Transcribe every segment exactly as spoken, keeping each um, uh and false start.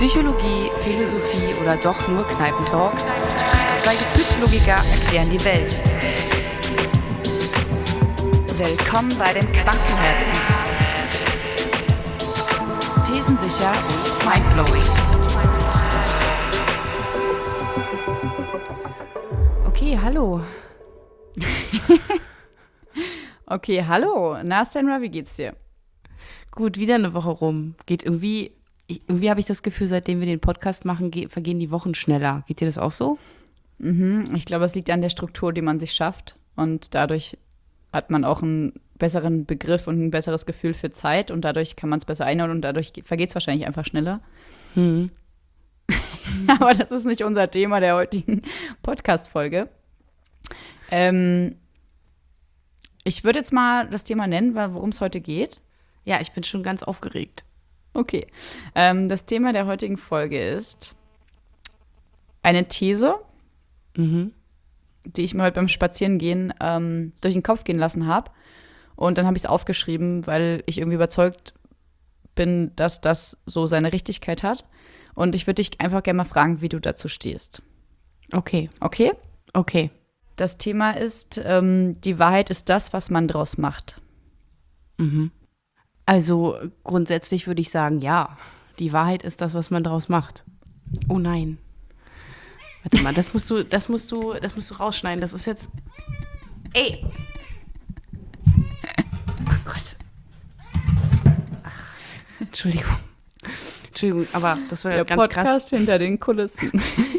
Psychologie, Philosophie oder doch nur Kneipentalk? Zwei Gefühlslogiker erklären die Welt. Willkommen bei den Quantenherzen. Thesensicher und mindblowing. Okay, hallo. Okay, hallo. Na, Sandra, wie geht's dir? Gut, wieder eine Woche rum. Geht irgendwie, irgendwie habe ich das Gefühl, seitdem wir den Podcast machen, ge- vergehen die Wochen schneller. Geht dir das auch so? Mhm, ich glaube, es liegt an der Struktur, die man sich schafft. Und dadurch hat man auch einen besseren Begriff und ein besseres Gefühl für Zeit. Und dadurch kann man es besser einordnen und dadurch vergeht es wahrscheinlich einfach schneller. Hm. Aber das ist nicht unser Thema der heutigen Podcast-Folge. Ähm, ich würde jetzt mal das Thema nennen, worum es heute geht. Ja, ich bin schon ganz aufgeregt. Okay. Ähm, das Thema der heutigen Folge ist eine These, Mhm. die ich mir heute beim Spazierengehen ähm, durch den Kopf gehen lassen habe. Und dann habe ich es aufgeschrieben, weil ich irgendwie überzeugt bin, dass das so seine Richtigkeit hat. Und ich würde dich einfach gerne mal fragen, wie du dazu stehst. Okay, Okay? okay. Das Thema ist, ähm, die Wahrheit ist das, was man draus macht. Mhm. Also grundsätzlich würde ich sagen, ja. Die Wahrheit ist das, was man daraus macht. Oh nein. Warte mal, das musst du, das musst du, das musst du rausschneiden. Das ist jetzt. Ey! Oh Gott. Ach, Entschuldigung. Entschuldigung, aber das war Der ganz Podcast krass. hinter den Kulissen.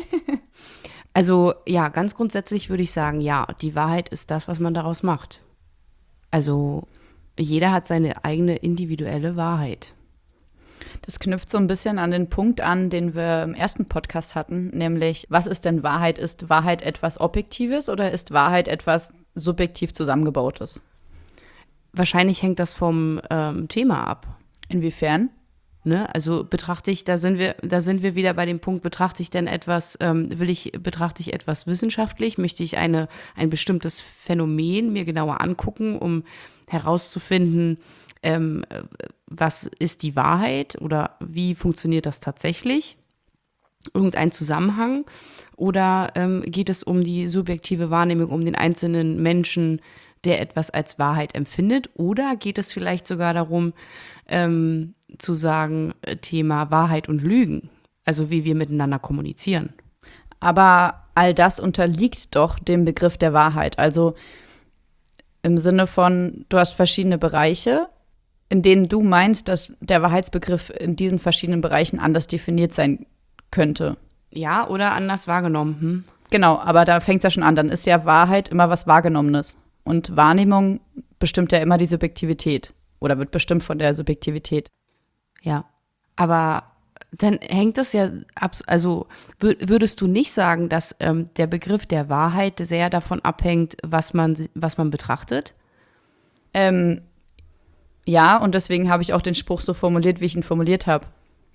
Also ja, ganz grundsätzlich würde ich sagen, ja, die Wahrheit ist das, was man daraus macht. Also jeder hat seine eigene individuelle Wahrheit. Das knüpft so ein bisschen an den Punkt an, den wir im ersten Podcast hatten, nämlich, was ist denn Wahrheit? Ist Wahrheit etwas Objektives oder ist Wahrheit etwas subjektiv Zusammengebautes? Wahrscheinlich hängt das vom ähm, Thema ab. Inwiefern? Ne? Also betrachte ich, da sind wir, da sind wir wieder bei dem Punkt, betrachte ich denn etwas, ähm, will ich, betrachte ich etwas wissenschaftlich? Möchte ich eine, ein bestimmtes Phänomen mir genauer angucken, um herauszufinden, ähm, was ist die Wahrheit oder wie funktioniert das tatsächlich? Irgendein Zusammenhang? Oder ähm, geht es um die subjektive Wahrnehmung, um den einzelnen Menschen, der etwas als Wahrheit empfindet? Oder geht es vielleicht sogar darum, ähm, zu sagen, äh, Thema Wahrheit und Lügen, also wie wir miteinander kommunizieren? Aber all das unterliegt doch dem Begriff der Wahrheit. Also im Sinne von, du hast verschiedene Bereiche, in denen du meinst, dass der Wahrheitsbegriff in diesen verschiedenen Bereichen anders definiert sein könnte. Ja, oder anders wahrgenommen. Hm? Genau, aber da fängt es ja schon an. Dann ist ja Wahrheit immer was Wahrgenommenes. Und Wahrnehmung bestimmt ja immer die Subjektivität oder wird bestimmt von der Subjektivität. Ja, aber dann hängt das ja, abs- also wür- würdest du nicht sagen, dass ähm, der Begriff der Wahrheit sehr davon abhängt, was man, si- was man betrachtet? Ähm, ja, und deswegen habe ich auch den Spruch so formuliert, wie ich ihn formuliert habe.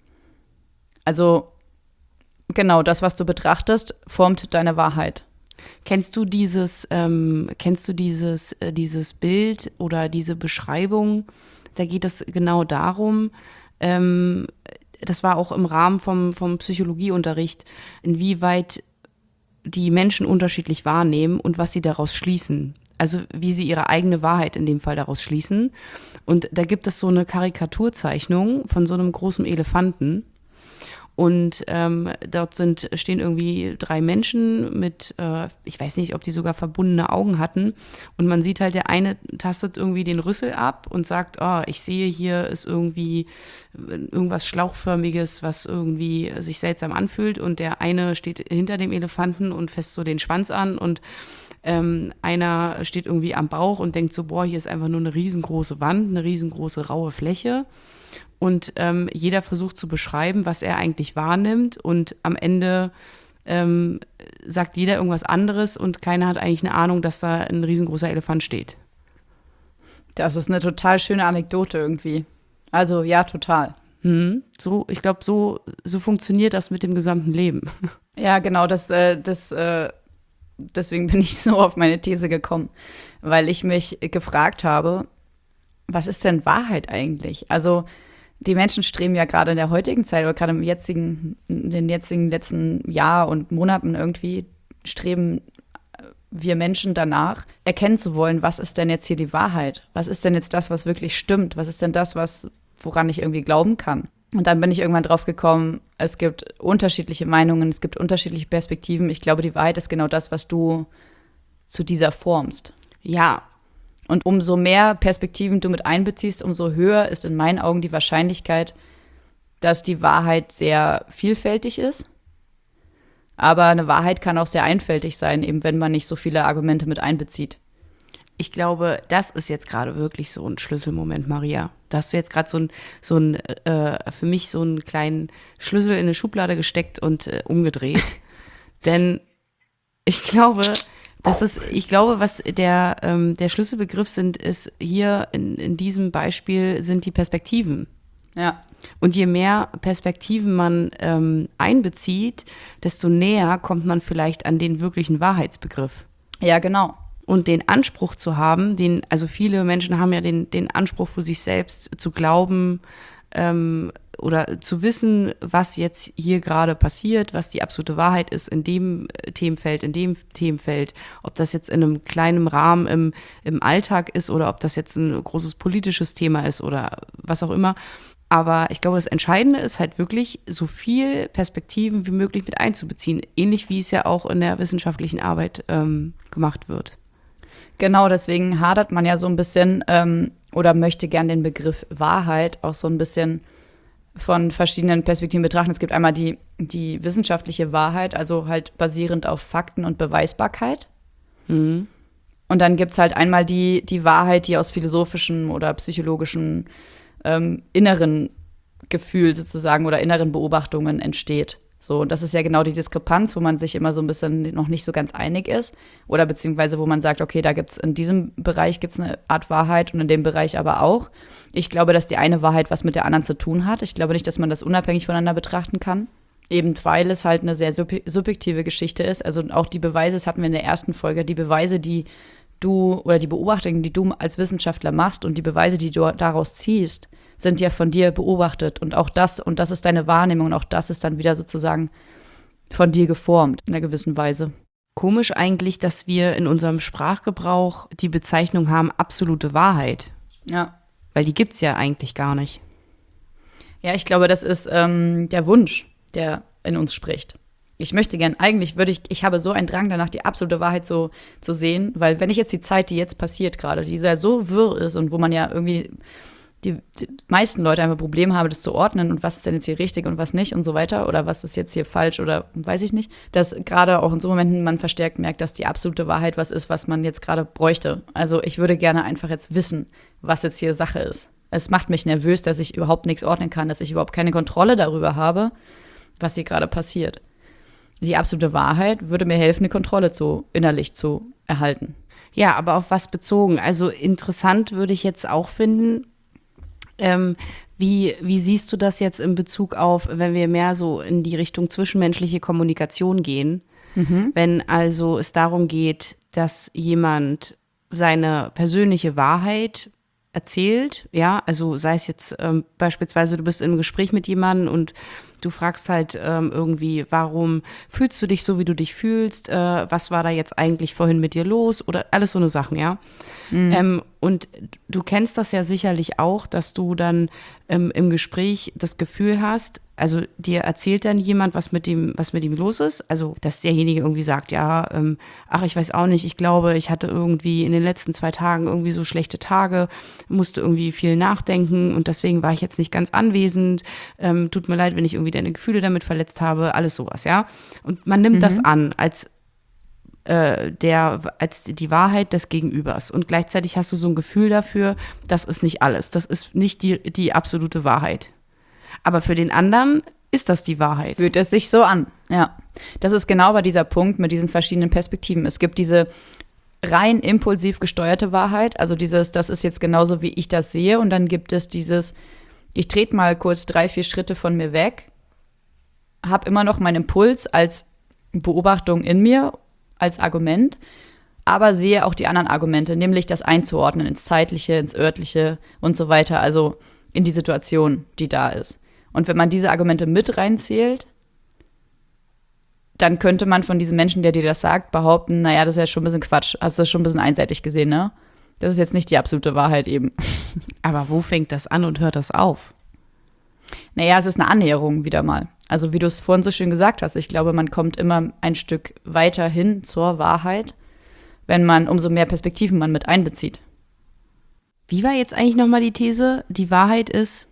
Also genau, das, was du betrachtest, formt deine Wahrheit. Kennst du dieses, ähm, kennst du dieses, äh, dieses Bild oder diese Beschreibung? Da geht es genau darum, ähm, das war auch im Rahmen vom, vom Psychologieunterricht, inwieweit die Menschen unterschiedlich wahrnehmen und was sie daraus schließen. Also wie sie ihre eigene Wahrheit in dem Fall daraus schließen. Und da gibt es so eine Karikaturzeichnung von so einem großen Elefanten. Und ähm, dort sind, stehen irgendwie drei Menschen mit, äh, ich weiß nicht, ob die sogar verbundene Augen hatten. Und man sieht halt, der eine tastet irgendwie den Rüssel ab und sagt, oh, ich sehe, hier ist irgendwie irgendwas Schlauchförmiges, was irgendwie sich seltsam anfühlt. Und der eine steht hinter dem Elefanten und fasst so den Schwanz an. Und ähm, einer steht irgendwie am Bauch und denkt so, boah, hier ist einfach nur eine riesengroße Wand, eine riesengroße raue Fläche. Und ähm, jeder versucht zu beschreiben, was er eigentlich wahrnimmt. Und am Ende ähm, sagt jeder irgendwas anderes und keiner hat eigentlich eine Ahnung, dass da ein riesengroßer Elefant steht. Das ist eine total schöne Anekdote irgendwie. Also ja, total. Hm, so, ich glaube, so, so funktioniert das mit dem gesamten Leben. Ja, genau, das, äh, das, äh, deswegen bin ich so auf meine These gekommen, weil ich mich gefragt habe, was ist denn Wahrheit eigentlich? Also die Menschen streben ja gerade in der heutigen Zeit oder gerade im jetzigen, in den jetzigen letzten Jahr und Monaten irgendwie streben wir Menschen danach, erkennen zu wollen, was ist denn jetzt hier die Wahrheit? Was ist denn jetzt das, was wirklich stimmt? Was ist denn das, was, woran ich irgendwie glauben kann? Und dann bin ich irgendwann drauf gekommen, es gibt unterschiedliche Meinungen, es gibt unterschiedliche Perspektiven. Ich glaube, die Wahrheit ist genau das, was du zu dieser formst. Ja. Und umso mehr Perspektiven du mit einbeziehst, umso höher ist in meinen Augen die Wahrscheinlichkeit, dass die Wahrheit sehr vielfältig ist. Aber eine Wahrheit kann auch sehr einfältig sein, eben wenn man nicht so viele Argumente mit einbezieht. Ich glaube, das ist jetzt gerade wirklich so ein Schlüsselmoment, Maria. Da hast du jetzt gerade so ein, so ein äh, für mich so einen kleinen Schlüssel in eine Schublade gesteckt und äh, umgedreht. Denn ich glaube, das ist, ich glaube, was der, ähm, der Schlüsselbegriff sind, ist hier in, in diesem Beispiel sind die Perspektiven. Ja. Und je mehr Perspektiven man ähm, einbezieht, desto näher kommt man vielleicht an den wirklichen Wahrheitsbegriff. Ja, genau. Und den Anspruch zu haben, den, also viele Menschen haben ja den, den Anspruch für sich selbst zu glauben ähm, oder zu wissen, was jetzt hier gerade passiert, was die absolute Wahrheit ist in dem Themenfeld, in dem Themenfeld, ob das jetzt in einem kleinen Rahmen im, im Alltag ist oder ob das jetzt ein großes politisches Thema ist oder was auch immer. Aber ich glaube, das Entscheidende ist halt wirklich, so viel Perspektiven wie möglich mit einzubeziehen, ähnlich wie es ja auch in der wissenschaftlichen Arbeit ähm, gemacht wird. Genau, deswegen hadert man ja so ein bisschen ähm, oder möchte gern den Begriff Wahrheit auch so ein bisschen von verschiedenen Perspektiven betrachten. Es gibt einmal die, die wissenschaftliche Wahrheit, also halt basierend auf Fakten und Beweisbarkeit. Mhm. Und dann gibt es halt einmal die, die Wahrheit, die aus philosophischem oder psychologischem ähm, inneren Gefühl sozusagen oder inneren Beobachtungen entsteht. So, und das ist ja genau die Diskrepanz, wo man sich immer so ein bisschen noch nicht so ganz einig ist. Oder beziehungsweise, wo man sagt, okay, da gibt es in diesem Bereich gibt's eine Art Wahrheit und in dem Bereich aber auch. Ich glaube, dass die eine Wahrheit was mit der anderen zu tun hat. Ich glaube nicht, dass man das unabhängig voneinander betrachten kann. Eben weil es halt eine sehr sub- subjektive Geschichte ist. Also auch die Beweise, das hatten wir in der ersten Folge, die Beweise, die du oder die Beobachtungen, die du als Wissenschaftler machst und die Beweise, die du daraus ziehst, sind ja von dir beobachtet. Und auch das, und das ist deine Wahrnehmung, und auch das ist dann wieder sozusagen von dir geformt in einer gewissen Weise. Komisch eigentlich, dass wir in unserem Sprachgebrauch die Bezeichnung haben, absolute Wahrheit. Ja. Weil die gibt's ja eigentlich gar nicht. Ja, ich glaube, das ist ähm, der Wunsch, der in uns spricht. Ich möchte gern, eigentlich würde ich, ich habe so einen Drang danach, die absolute Wahrheit so zu sehen, weil wenn ich jetzt die Zeit, die jetzt passiert gerade, die ja so wirr ist und wo man ja irgendwie die, die meisten Leute einfach Probleme haben, das zu ordnen und was ist denn jetzt hier richtig und was nicht und so weiter oder was ist jetzt hier falsch oder weiß ich nicht, dass gerade auch in so Momenten man verstärkt merkt, dass die absolute Wahrheit was ist, was man jetzt gerade bräuchte. Also ich würde gerne einfach jetzt wissen, was jetzt hier Sache ist. Es macht mich nervös, dass ich überhaupt nichts ordnen kann, dass ich überhaupt keine Kontrolle darüber habe, was hier gerade passiert. Die absolute Wahrheit würde mir helfen, eine Kontrolle zu, innerlich zu erhalten. Ja, aber auf was bezogen? Also interessant würde ich jetzt auch finden, ähm, wie, wie siehst du das jetzt in Bezug auf, wenn wir mehr so in die Richtung zwischenmenschliche Kommunikation gehen? Mhm. Wenn also es darum geht, dass jemand seine persönliche Wahrheit erzählt, ja, also sei es jetzt ähm, beispielsweise, du bist im Gespräch mit jemandem und du fragst halt ähm, irgendwie, warum fühlst du dich so, wie du dich fühlst, äh, was war da jetzt eigentlich vorhin mit dir los oder alles so eine Sachen, ja. Mhm. Ähm, und du kennst das ja sicherlich auch, dass du dann ähm, im Gespräch das Gefühl hast, also dir erzählt dann jemand, was mit ihm, was mit ihm los ist, also dass derjenige irgendwie sagt, ja, ähm, ach, ich weiß auch nicht, ich glaube, ich hatte irgendwie in den letzten zwei Tagen irgendwie so schlechte Tage, musste irgendwie viel nachdenken und deswegen war ich jetzt nicht ganz anwesend, ähm, tut mir leid, wenn ich irgendwie deine Gefühle damit verletzt habe, alles sowas, ja. Und man nimmt mhm. das an als äh, der, als die Wahrheit des Gegenübers. Und gleichzeitig hast du so ein Gefühl dafür, das ist nicht alles. Das ist nicht die, die absolute Wahrheit. Aber für den anderen ist das die Wahrheit. Fühlt es sich so an, ja. Das ist genau bei dieser Punkt mit diesen verschiedenen Perspektiven. Es gibt diese rein impulsiv gesteuerte Wahrheit, also dieses, das ist jetzt genauso, wie ich das sehe. Und dann gibt es dieses, ich trete mal kurz drei, vier Schritte von mir weg, habe immer noch meinen Impuls als Beobachtung in mir, als Argument, aber sehe auch die anderen Argumente, nämlich das einzuordnen ins Zeitliche, ins Örtliche und so weiter. Also in die Situation, die da ist. Und wenn man diese Argumente mit reinzählt, dann könnte man von diesem Menschen, der dir das sagt, behaupten, naja, das ist ja schon ein bisschen Quatsch. Hast du das schon ein bisschen einseitig gesehen, ne? Das ist jetzt nicht die absolute Wahrheit eben. Aber wo fängt das an und hört das auf? Naja, es ist eine Annäherung wieder mal. Also wie du es vorhin so schön gesagt hast, ich glaube, man kommt immer ein Stück weiter hin zur Wahrheit, wenn man umso mehr Perspektiven man mit einbezieht. Wie war jetzt eigentlich nochmal die These? Die Wahrheit ist,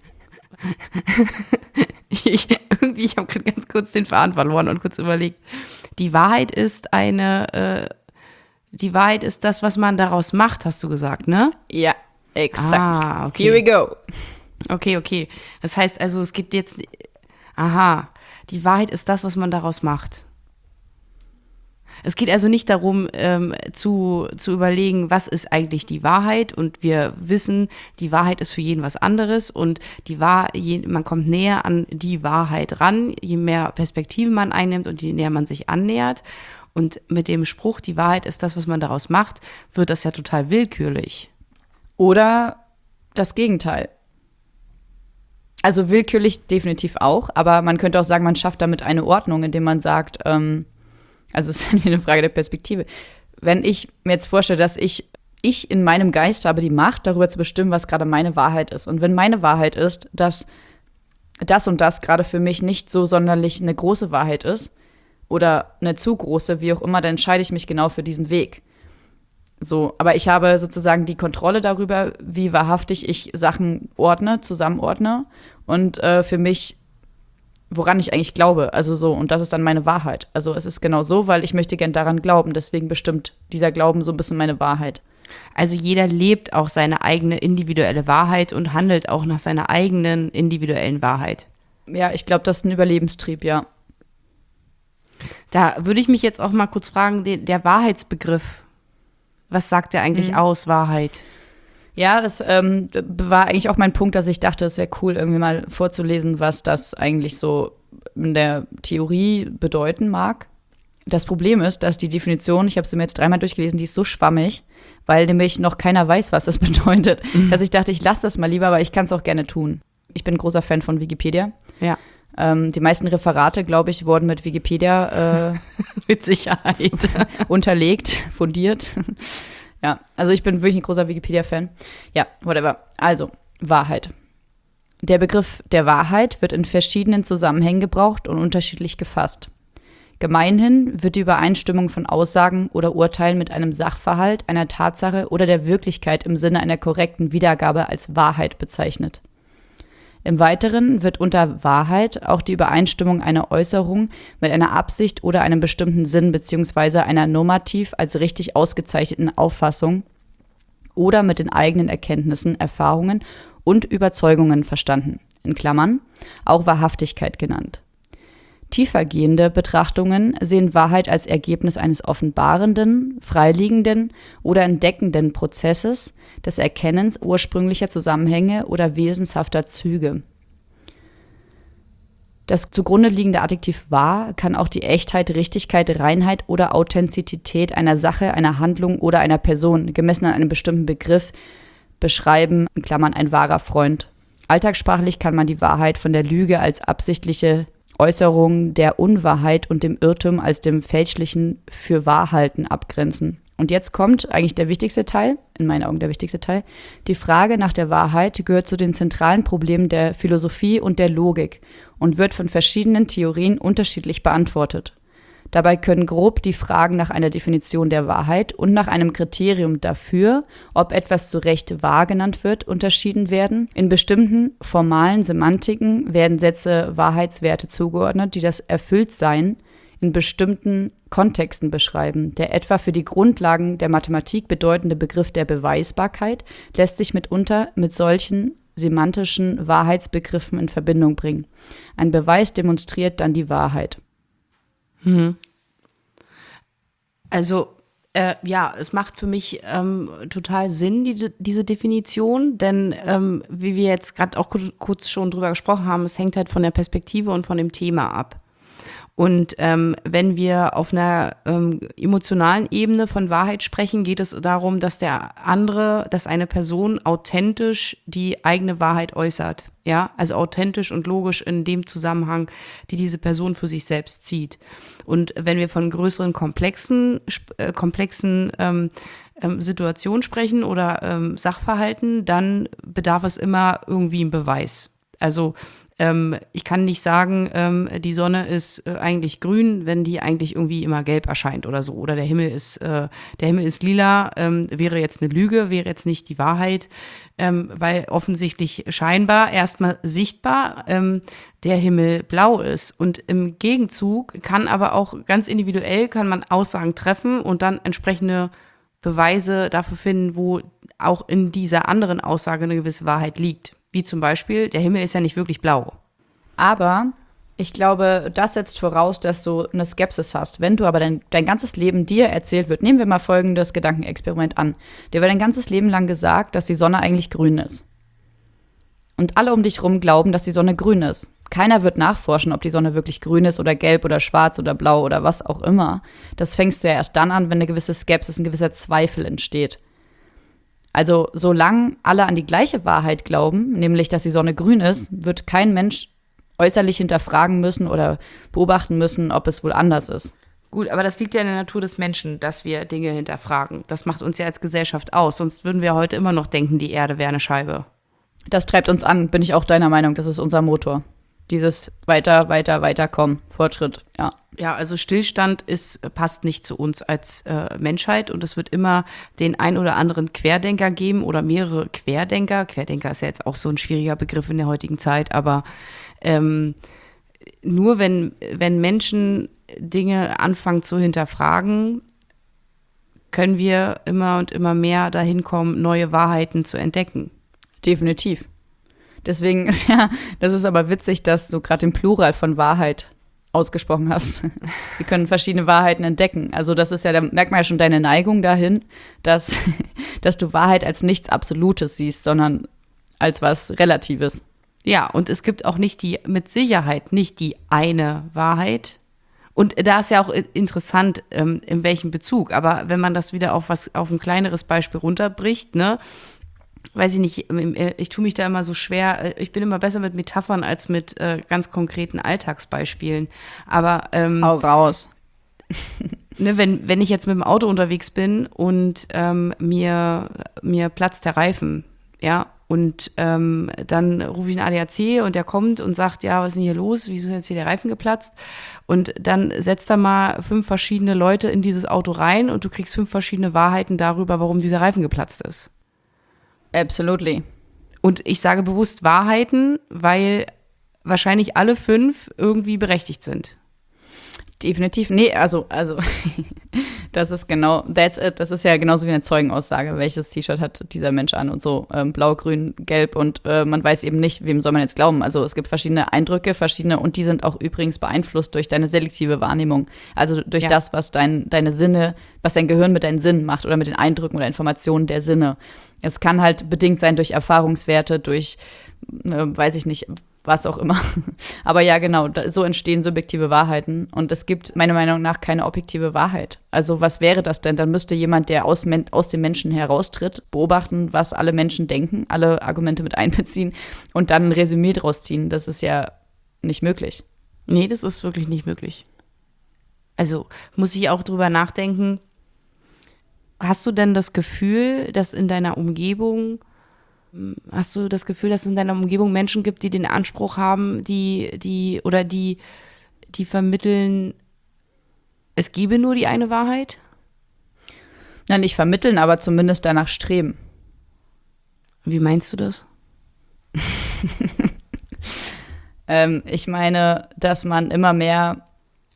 ich, irgendwie, ich habe gerade ganz kurz den Faden verloren und kurz überlegt. Die Wahrheit ist eine, äh, die Wahrheit ist das, was man daraus macht, hast du gesagt, ne? Ja, exakt. Ah, okay. Here we go. Okay, okay. Das heißt also, es gibt jetzt, aha, die Wahrheit ist das, was man daraus macht. Es geht also nicht darum, ähm, zu, zu überlegen, was ist eigentlich die Wahrheit, und wir wissen, die Wahrheit ist für jeden was anderes, und die Wahr, je, man kommt näher an die Wahrheit ran, je mehr Perspektiven man einnimmt und je näher man sich annähert. Und mit dem Spruch, die Wahrheit ist das, was man daraus macht, wird das ja total willkürlich. Oder das Gegenteil. Also willkürlich definitiv auch, aber man könnte auch sagen, man schafft damit eine Ordnung, indem man sagt, ähm, also es ist eine Frage der Perspektive. Wenn ich mir jetzt vorstelle, dass ich, ich in meinem Geist habe die Macht, darüber zu bestimmen, was gerade meine Wahrheit ist. Und wenn meine Wahrheit ist, dass das und das gerade für mich nicht so sonderlich eine große Wahrheit ist oder eine zu große, wie auch immer, dann entscheide ich mich genau für diesen Weg. So, aber ich habe sozusagen die Kontrolle darüber, wie wahrhaftig ich Sachen ordne, zusammenordne und äh, für mich, woran ich eigentlich glaube. Also so, und das ist dann meine Wahrheit. Also es ist genau so, weil ich möchte gern daran glauben. Deswegen bestimmt dieser Glauben so ein bisschen meine Wahrheit. Also jeder lebt auch seine eigene individuelle Wahrheit und handelt auch nach seiner eigenen individuellen Wahrheit. Ja, ich glaube, das ist ein Überlebenstrieb, ja. Da würde ich mich jetzt auch mal kurz fragen, der, der Wahrheitsbegriff, was sagt der eigentlich mhm. aus, Wahrheit? Ja, das ähm, war eigentlich auch mein Punkt, dass ich dachte, es wäre cool, irgendwie mal vorzulesen, was das eigentlich so in der Theorie bedeuten mag. Das Problem ist, dass die Definition, ich habe sie mir jetzt dreimal durchgelesen, die ist so schwammig, weil nämlich noch keiner weiß, was das bedeutet. Mhm. Dass ich dachte, ich lasse das mal lieber, aber ich kann es auch gerne tun. Ich bin ein großer Fan von Wikipedia. Ja. Ähm, die meisten Referate, glaube ich, wurden mit Wikipedia äh, mit Sicherheit unterlegt, fundiert. Ja, also ich bin wirklich ein großer Wikipedia-Fan. Ja, whatever. Also, Wahrheit. Der Begriff der Wahrheit wird in verschiedenen Zusammenhängen gebraucht und unterschiedlich gefasst. Gemeinhin wird die Übereinstimmung von Aussagen oder Urteilen mit einem Sachverhalt, einer Tatsache oder der Wirklichkeit im Sinne einer korrekten Wiedergabe als Wahrheit bezeichnet. Im Weiteren wird unter Wahrheit auch die Übereinstimmung einer Äußerung mit einer Absicht oder einem bestimmten Sinn bzw. einer normativ als richtig ausgezeichneten Auffassung oder mit den eigenen Erkenntnissen, Erfahrungen und Überzeugungen verstanden, in Klammern, auch Wahrhaftigkeit genannt. Tiefergehende Betrachtungen sehen Wahrheit als Ergebnis eines offenbarenden, freiliegenden oder entdeckenden Prozesses des Erkennens ursprünglicher Zusammenhänge oder wesenshafter Züge. Das zugrunde liegende Adjektiv wahr kann auch die Echtheit, Richtigkeit, Reinheit oder Authentizität einer Sache, einer Handlung oder einer Person, gemessen an einem bestimmten Begriff, beschreiben, in Klammern ein wahrer Freund. Alltagssprachlich kann man die Wahrheit von der Lüge als absichtliche Äußerung der Unwahrheit und dem Irrtum als dem fälschlichen für Wahrhalten abgrenzen. Und jetzt kommt eigentlich der wichtigste Teil, in meinen Augen der wichtigste Teil. Die Frage nach der Wahrheit gehört zu den zentralen Problemen der Philosophie und der Logik und wird von verschiedenen Theorien unterschiedlich beantwortet. Dabei können grob die Fragen nach einer Definition der Wahrheit und nach einem Kriterium dafür, ob etwas zu Recht wahr genannt wird, unterschieden werden. In bestimmten formalen Semantiken werden Sätze Wahrheitswerte zugeordnet, die das Erfülltsein in bestimmten Kontexten beschreiben. Der etwa für die Grundlagen der Mathematik bedeutende Begriff der Beweisbarkeit lässt sich mitunter mit solchen semantischen Wahrheitsbegriffen in Verbindung bringen. Ein Beweis demonstriert dann die Wahrheit. Mhm. Also, äh, ja, es macht für mich ähm, total Sinn, die, diese Definition, denn ähm, wie wir jetzt gerade auch kurz schon drüber gesprochen haben, es hängt halt von der Perspektive und von dem Thema ab. Und ähm, wenn wir auf einer ähm, emotionalen Ebene von Wahrheit sprechen, geht es darum, dass der andere, dass eine Person authentisch die eigene Wahrheit äußert. Ja, also authentisch und logisch in dem Zusammenhang, die diese Person für sich selbst zieht. Und wenn wir von größeren, komplexen, äh, komplexen ähm, ähm, Situationen sprechen oder ähm, Sachverhalten, dann bedarf es immer irgendwie einen Beweis. Also ähm, ich kann nicht sagen, ähm, die Sonne ist äh, eigentlich grün, wenn die eigentlich irgendwie immer gelb erscheint oder so. Oder der Himmel ist, äh, der Himmel ist lila, ähm, wäre jetzt eine Lüge, wäre jetzt nicht die Wahrheit, ähm, weil offensichtlich scheinbar erstmal sichtbar ähm, der Himmel blau ist. Und im Gegenzug kann aber auch ganz individuell kann man Aussagen treffen und dann entsprechende Beweise dafür finden, wo auch in dieser anderen Aussage eine gewisse Wahrheit liegt. Wie zum Beispiel, der Himmel ist ja nicht wirklich blau. Aber ich glaube, das setzt voraus, dass du eine Skepsis hast. Wenn du aber dein, dein ganzes Leben dir erzählt wird, nehmen wir mal folgendes Gedankenexperiment an. Dir wird dein ganzes Leben lang gesagt, dass die Sonne eigentlich grün ist. Und alle um dich rum glauben, dass die Sonne grün ist. Keiner wird nachforschen, ob die Sonne wirklich grün ist oder gelb oder schwarz oder blau oder was auch immer. Das fängst du ja erst dann an, wenn eine gewisse Skepsis, ein gewisser Zweifel entsteht. Also solange alle an die gleiche Wahrheit glauben, nämlich, dass die Sonne grün ist, wird kein Mensch äußerlich hinterfragen müssen oder beobachten müssen, ob es wohl anders ist. Gut, aber das liegt ja in der Natur des Menschen, dass wir Dinge hinterfragen. Das macht uns ja als Gesellschaft aus. Sonst würden wir heute immer noch denken, die Erde wäre eine Scheibe. Das treibt uns an, bin ich auch deiner Meinung. Das ist unser Motor. Dieses weiter, weiter, weiter kommen. Fortschritt, ja. Ja, also Stillstand ist, passt nicht zu uns als äh, Menschheit und es wird immer den ein oder anderen Querdenker geben oder mehrere Querdenker. Querdenker ist ja jetzt auch so ein schwieriger Begriff in der heutigen Zeit, aber ähm, nur wenn, wenn Menschen Dinge anfangen zu hinterfragen, können wir immer und immer mehr dahin kommen, neue Wahrheiten zu entdecken. Definitiv. Deswegen ist ja, das ist aber witzig, dass du gerade den Plural von Wahrheit ausgesprochen hast. Wir können verschiedene Wahrheiten entdecken. Also das ist ja, da merkt man ja schon deine Neigung dahin, dass, dass du Wahrheit als nichts Absolutes siehst, sondern als was Relatives. Ja, und es gibt auch nicht die, mit Sicherheit nicht die eine Wahrheit. Und da ist ja auch interessant, ähm, in welchem Bezug. Aber wenn man das wieder auf was, auf ein kleineres Beispiel runterbricht, ne, weiß ich nicht, ich tue mich da immer so schwer. Ich bin immer besser mit Metaphern als mit äh, ganz konkreten Alltagsbeispielen. Aber ähm, hau raus. Ne, wenn, wenn ich jetzt mit dem Auto unterwegs bin und ähm, mir, mir platzt der Reifen, ja, und ähm, dann rufe ich einen A D A C und der kommt und sagt, ja, was ist denn hier los? Wieso ist jetzt hier der Reifen geplatzt? Und dann setzt da mal fünf verschiedene Leute in dieses Auto rein und du kriegst fünf verschiedene Wahrheiten darüber, warum dieser Reifen geplatzt ist. Absolutely. Und ich sage bewusst Wahrheiten, weil wahrscheinlich alle fünf irgendwie berechtigt sind. Definitiv. Nee, also, also das ist genau, that's it. Das ist ja genauso wie eine Zeugenaussage. Welches T-Shirt hat dieser Mensch an und so. Ähm, blau, grün, gelb und äh, man weiß eben nicht, wem soll man jetzt glauben. Also es gibt verschiedene Eindrücke, verschiedene und die sind auch übrigens beeinflusst durch deine selektive Wahrnehmung. Also durch ja. das, was dein, deine Sinne, was dein Gehirn mit deinen Sinnen macht oder mit den Eindrücken oder Informationen der Sinne. Es kann halt bedingt sein durch Erfahrungswerte, durch, äh, weiß ich nicht, was auch immer. Aber ja, genau, da, so entstehen subjektive Wahrheiten. Und es gibt meiner Meinung nach keine objektive Wahrheit. Also was wäre das denn? Dann müsste jemand, der aus, aus dem Menschen heraustritt, beobachten, was alle Menschen denken, alle Argumente mit einbeziehen und dann ein Resümee draus ziehen. Das ist ja nicht möglich. Nee, das ist wirklich nicht möglich. Also muss ich auch drüber nachdenken, hast du denn das Gefühl, dass in deiner Umgebung Hast du das Gefühl, dass es in deiner Umgebung Menschen gibt, die den Anspruch haben, die, die, oder die, die vermitteln, es gebe nur die eine Wahrheit? Na, nicht vermitteln, aber zumindest danach streben. Wie meinst du das? ähm, ich meine, dass man immer mehr,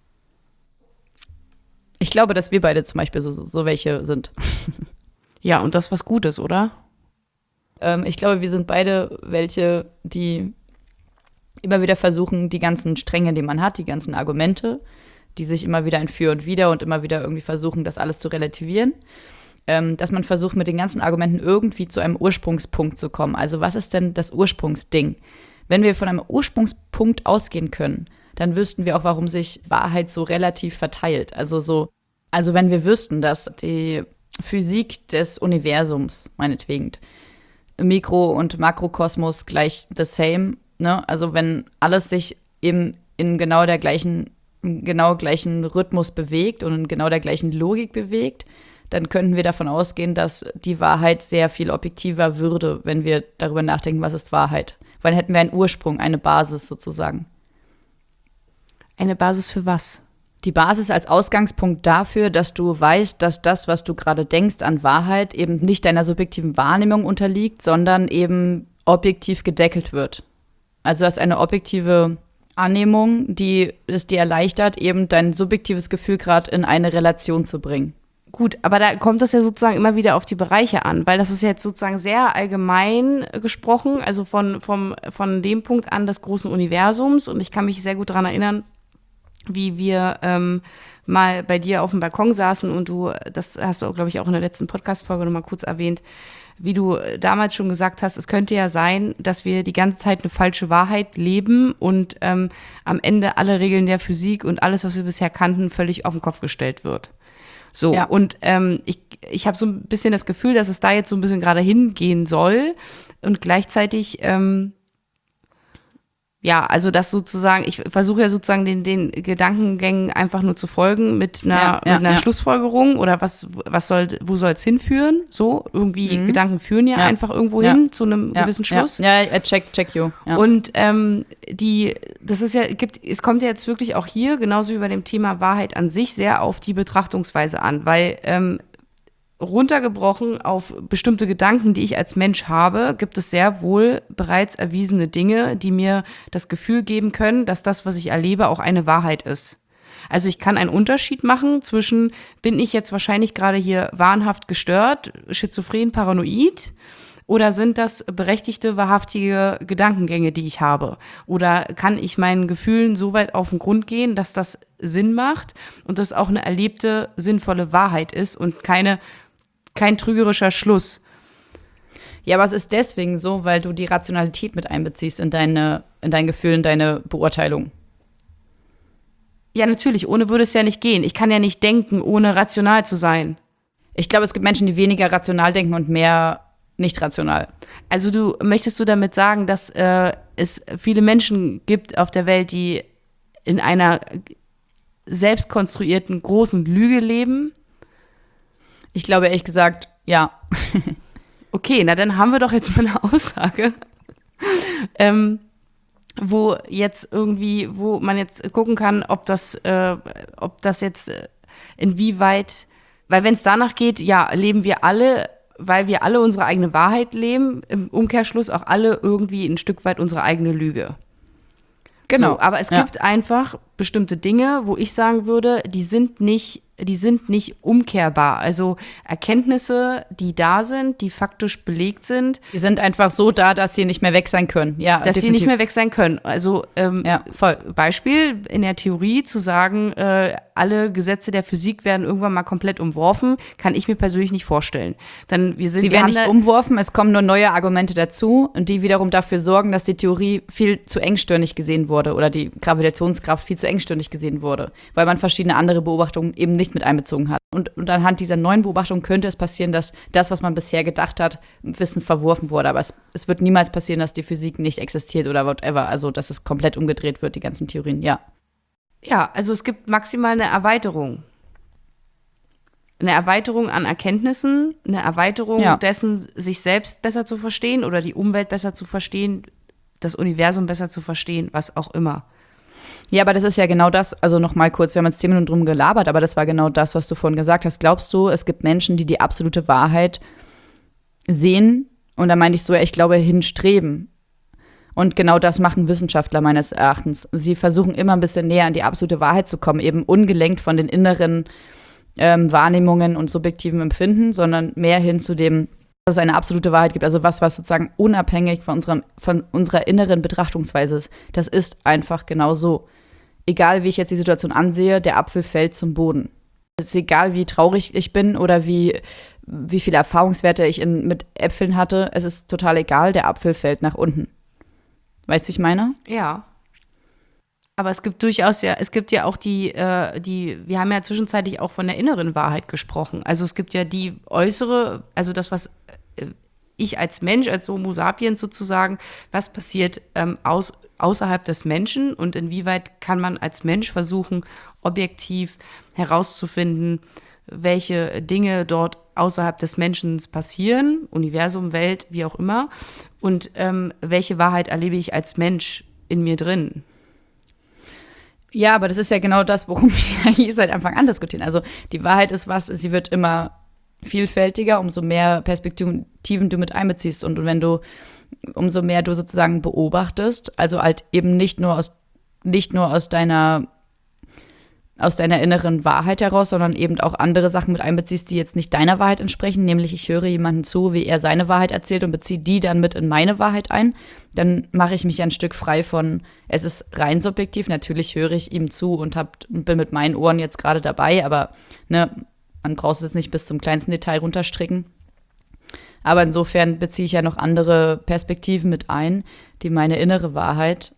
ich glaube, dass wir beide zum Beispiel so, so welche sind. Ja, und das was Gutes, oder? Ich glaube, wir sind beide welche, die immer wieder versuchen, die ganzen Stränge, die man hat, die ganzen Argumente, die sich immer wieder ein Für und Wider und immer wieder irgendwie versuchen, das alles zu relativieren, ähm, dass man versucht, mit den ganzen Argumenten irgendwie zu einem Ursprungspunkt zu kommen. Also was ist denn das Ursprungsding? Wenn wir von einem Ursprungspunkt ausgehen können, dann wüssten wir auch, warum sich Wahrheit so relativ verteilt. Also so, also wenn wir wüssten, dass die Physik des Universums, meinetwegen, Mikro- und Makrokosmos gleich the same, ne? Also wenn alles sich eben in genau der gleichen, genau gleichen Rhythmus bewegt und in genau der gleichen Logik bewegt, dann könnten wir davon ausgehen, dass die Wahrheit sehr viel objektiver würde, wenn wir darüber nachdenken, was ist Wahrheit. Weil dann hätten wir einen Ursprung, eine Basis sozusagen. Eine Basis für was? Die Basis als Ausgangspunkt dafür, dass du weißt, dass das, was du gerade denkst an Wahrheit, eben nicht deiner subjektiven Wahrnehmung unterliegt, sondern eben objektiv gedeckelt wird. Also du hast eine objektive Annehmung, die es dir erleichtert, eben dein subjektives Gefühl gerade in eine Relation zu bringen. Gut, aber da kommt das ja sozusagen immer wieder auf die Bereiche an, weil das ist jetzt sozusagen sehr allgemein gesprochen, also von, vom, von dem Punkt an des großen Universums. Und ich kann mich sehr gut daran erinnern, wie wir ähm, mal bei dir auf dem Balkon saßen und du, das hast du, glaube ich, auch in der letzten Podcast-Folge noch mal kurz erwähnt, wie du damals schon gesagt hast, es könnte ja sein, dass wir die ganze Zeit eine falsche Wahrheit leben und ähm, am Ende alle Regeln der Physik und alles, was wir bisher kannten, völlig auf den Kopf gestellt wird. So, ja. Und ähm, ich, ich habe so ein bisschen das Gefühl, dass es da jetzt so ein bisschen gerade hingehen soll und gleichzeitig ähm, ja, also das sozusagen, ich versuche ja sozusagen den, den Gedankengängen einfach nur zu folgen mit einer, ja, ja, mit einer ja. Schlussfolgerung oder was, was soll, wo soll es hinführen? So, irgendwie Mhm. Gedanken führen ja, Ja. einfach irgendwo Ja. hin zu einem Ja, gewissen Schluss. Ja, ja, check, check you. Ja. Und ähm, die, das ist ja, gibt, es kommt ja jetzt wirklich auch hier, genauso wie bei dem Thema Wahrheit an sich, sehr auf die Betrachtungsweise an, weil ähm, runtergebrochen auf bestimmte Gedanken, die ich als Mensch habe, gibt es sehr wohl bereits erwiesene Dinge, die mir das Gefühl geben können, dass das, was ich erlebe, auch eine Wahrheit ist. Also ich kann einen Unterschied machen zwischen, bin ich jetzt wahrscheinlich gerade hier wahnhaft gestört, schizophren, paranoid, oder sind das berechtigte, wahrhaftige Gedankengänge, die ich habe? Oder kann ich meinen Gefühlen so weit auf den Grund gehen, dass das Sinn macht und das auch eine erlebte, sinnvolle Wahrheit ist und keine kein trügerischer Schluss. Ja, aber es ist deswegen so, weil du die Rationalität mit einbeziehst in deine, in dein Gefühl, in deine Beurteilung. Ja, natürlich. Ohne würde es ja nicht gehen. Ich kann ja nicht denken, ohne rational zu sein. Ich glaube, es gibt Menschen, die weniger rational denken und mehr nicht rational. Also du möchtest du damit sagen, dass äh, es viele Menschen gibt auf der Welt, die in einer selbstkonstruierten großen Lüge leben? Ich glaube ehrlich gesagt, ja. Okay, na dann haben wir doch jetzt mal eine Aussage, ähm, wo jetzt irgendwie, wo man jetzt gucken kann, ob das, äh, ob das jetzt äh, inwieweit, weil wenn es danach geht, ja, leben wir alle, weil wir alle unsere eigene Wahrheit leben, im Umkehrschluss auch alle irgendwie ein Stück weit unsere eigene Lüge. Genau. So, aber es ja. gibt einfach bestimmte Dinge, wo ich sagen würde, die sind nicht die sind nicht umkehrbar. Also Erkenntnisse, die da sind, die faktisch belegt sind. Die sind einfach so da, dass sie nicht mehr weg sein können. Ja, dass definitiv. sie nicht mehr weg sein können. Also ähm, ja, voll. Beispiel in der Theorie zu sagen, äh, alle Gesetze der Physik werden irgendwann mal komplett umworfen, kann ich mir persönlich nicht vorstellen. Dann, wir sind, sie wir werden nicht da, umworfen, es kommen nur neue Argumente dazu, die wiederum dafür sorgen, dass die Theorie viel zu engstirnig gesehen wurde oder die Gravitationskraft viel zu engstirnig gesehen wurde, weil man verschiedene andere Beobachtungen eben nicht mit einbezogen hat. Und, und anhand dieser neuen Beobachtung könnte es passieren, dass das, was man bisher gedacht hat, Wissen verworfen wurde. Aber es, es wird niemals passieren, dass die Physik nicht existiert oder whatever. Also, dass es komplett umgedreht wird, die ganzen Theorien, ja. Ja, also es gibt maximal eine Erweiterung. Eine Erweiterung an Erkenntnissen, eine Erweiterung ja. dessen, sich selbst besser zu verstehen oder die Umwelt besser zu verstehen, das Universum besser zu verstehen, was auch immer. Ja, aber das ist ja genau das, also noch mal kurz, wir haben jetzt zehn Minuten drum gelabert, aber das war genau das, was du vorhin gesagt hast. Glaubst du, es gibt Menschen, die die absolute Wahrheit sehen? Und da meine ich so, ich glaube, hinstreben. Und genau das machen Wissenschaftler meines Erachtens. Sie versuchen immer ein bisschen näher an die absolute Wahrheit zu kommen, eben ungelenkt von den inneren ähm, Wahrnehmungen und subjektiven Empfinden, sondern mehr hin zu dem, dass es eine absolute Wahrheit gibt. Also was, was sozusagen unabhängig von, unserem, von unserer inneren Betrachtungsweise ist. Das ist einfach genau so. Egal, wie ich jetzt die Situation ansehe, der Apfel fällt zum Boden. Es ist egal, wie traurig ich bin oder wie, wie viele Erfahrungswerte ich in, mit Äpfeln hatte. Es ist total egal, der Apfel fällt nach unten. Weißt du, wie ich meine? Ja. Aber es gibt durchaus ja, es gibt ja auch die, äh, die, wir haben ja zwischenzeitlich auch von der inneren Wahrheit gesprochen. Also es gibt ja die äußere, also das, was äh, ich als Mensch, als Homo sapiens sozusagen, was passiert ähm, aus, außerhalb des Menschen und inwieweit kann man als Mensch versuchen, objektiv herauszufinden, welche Dinge dort außerhalb des Menschen passieren, Universum, Welt, wie auch immer, und ähm, welche Wahrheit erlebe ich als Mensch in mir drin. Ja, aber das ist ja genau das, worum wir hier seit Anfang an diskutieren. Also die Wahrheit ist was, sie wird immer vielfältiger, umso mehr Perspektiven du mit einbeziehst. Und wenn du, umso mehr du sozusagen beobachtest, also halt eben nicht nur aus, nicht nur aus deiner aus deiner inneren Wahrheit heraus, sondern eben auch andere Sachen mit einbeziehst, die jetzt nicht deiner Wahrheit entsprechen, nämlich ich höre jemanden zu, wie er seine Wahrheit erzählt und beziehe die dann mit in meine Wahrheit ein, dann mache ich mich ein Stück frei von, es ist rein subjektiv, natürlich höre ich ihm zu und hab, bin mit meinen Ohren jetzt gerade dabei, aber ne, man braucht es jetzt nicht bis zum kleinsten Detail runterstricken. Aber insofern beziehe ich ja noch andere Perspektiven mit ein, die meine innere Wahrheit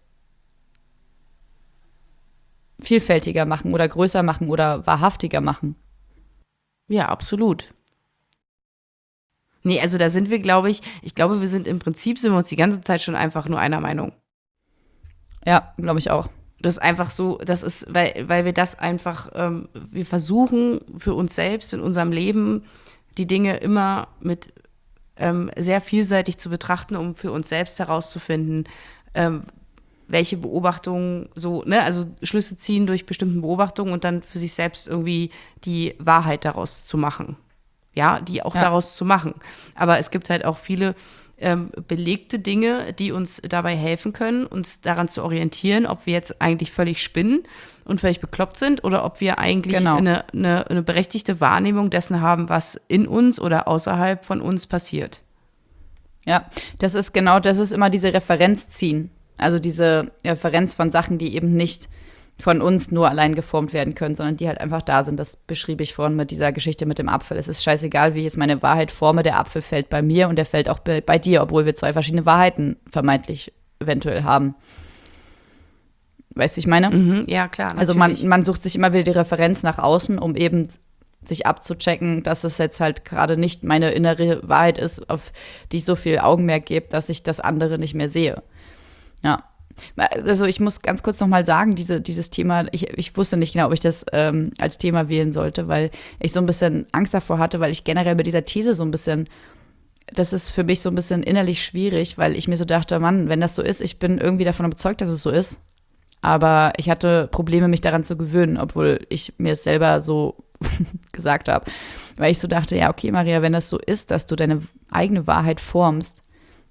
vielfältiger machen oder größer machen oder wahrhaftiger machen. Ja, absolut. Nee, also da sind wir, glaube ich, ich glaube, wir sind im Prinzip, sind wir uns die ganze Zeit schon einfach nur einer Meinung. Ja, glaube ich auch. Das ist einfach so, das ist, weil, weil wir das einfach, ähm, wir versuchen für uns selbst in unserem Leben die Dinge immer mit ähm, sehr vielseitig zu betrachten, um für uns selbst herauszufinden, ähm, welche Beobachtungen so, ne, also Schlüsse ziehen durch bestimmte Beobachtungen und dann für sich selbst irgendwie die Wahrheit daraus zu machen. Ja, die auch ja. daraus zu machen. Aber es gibt halt auch viele ähm, belegte Dinge, die uns dabei helfen können, uns daran zu orientieren, ob wir jetzt eigentlich völlig spinnen und völlig bekloppt sind oder ob wir eigentlich genau. eine, eine, eine berechtigte Wahrnehmung dessen haben, was in uns oder außerhalb von uns passiert. Ja, das ist genau, das ist immer diese Referenz ziehen. Also diese Referenz von Sachen, die eben nicht von uns nur allein geformt werden können, sondern die halt einfach da sind. Das beschrieb ich vorhin mit dieser Geschichte mit dem Apfel. Es ist scheißegal, wie ich jetzt meine Wahrheit forme. Der Apfel fällt bei mir und der fällt auch bei, bei dir, obwohl wir zwei verschiedene Wahrheiten vermeintlich eventuell haben. Weißt du, wie ich meine? Mhm, ja, klar. Natürlich. Also man, man sucht sich immer wieder die Referenz nach außen, um eben sich abzuchecken, dass es jetzt halt gerade nicht meine innere Wahrheit ist, auf die ich so viel Augenmerk gebe, dass ich das andere nicht mehr sehe. Ja, also ich muss ganz kurz noch mal sagen, diese, dieses Thema, ich, ich wusste nicht genau, ob ich das ähm, als Thema wählen sollte, weil ich so ein bisschen Angst davor hatte, weil ich generell mit dieser These so ein bisschen, das ist für mich so ein bisschen innerlich schwierig, weil ich mir so dachte, Mann, wenn das so ist, ich bin irgendwie davon überzeugt, dass es so ist, aber ich hatte Probleme, mich daran zu gewöhnen, obwohl ich mir es selber so gesagt habe, weil ich so dachte, ja, okay, Maria, wenn das so ist, dass du deine eigene Wahrheit formst,